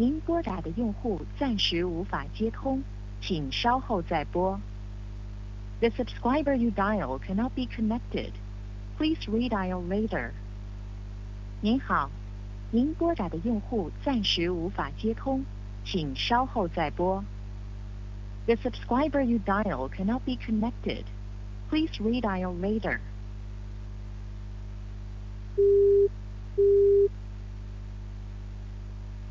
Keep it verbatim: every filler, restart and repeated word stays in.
您拨打的用户暂时无法接通，请稍后再拨。The subscriber you dial cannot be connected. Please redial later. 您好，您拨打的用户暂时无法接通，请稍后再拨。The subscriber you dial cannot be connected. Please redial later.